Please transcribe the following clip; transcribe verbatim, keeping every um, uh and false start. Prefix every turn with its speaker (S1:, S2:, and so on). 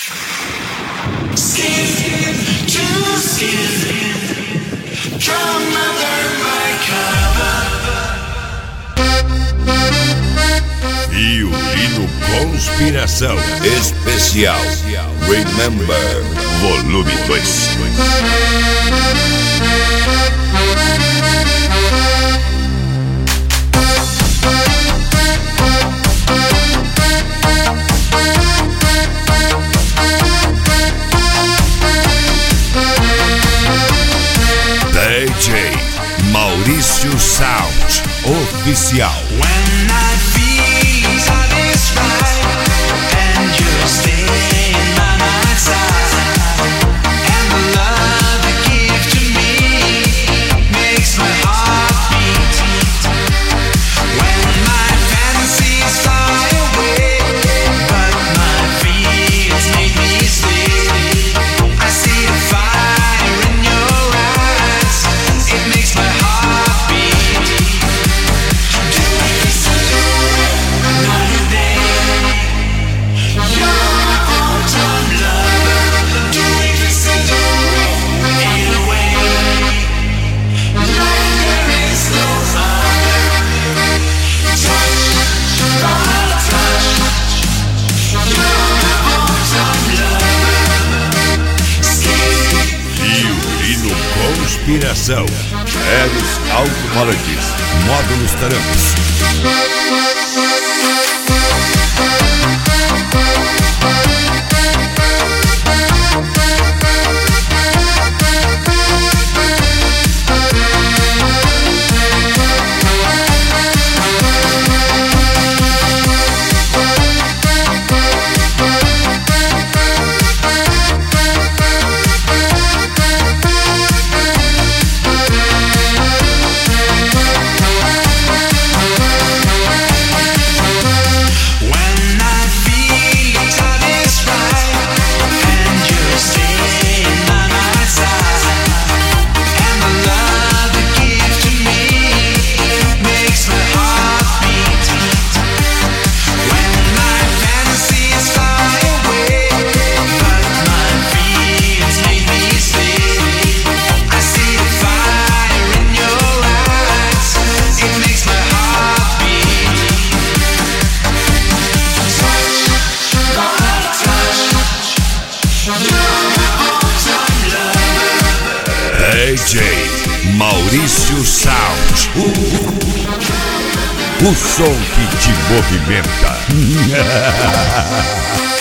S1: Skin to skin, come under my cover.
S2: Violino Conspiração Especial Remember Volume dois. D J Maurício Sound Oficial.
S1: When I feel satisfied and you're staying by my side, and the love you give to me makes my heart beat. When my fantasies fly away, but my fears make me stay, I see the fire in your eyes, it makes my heart beat. Do it, do it, another day. You're my all-time lover. Do it, do it, in a way. Like there is no other. Touch, my touch. You're my all-time lover. Skin.
S2: Violino Conspiração. Eros Autofalantes. Módulos Tarancos.
S1: When I feel satisfied and you're staying by my side, and the love you give to me makes my heart beat. When my fantasies fly away, but my fears make me stay, I see the fire in your eyes, it makes my heart beat. Touch, my touch, you're my all-time lover.
S2: D J Maurício Sound. O som que te movimenta.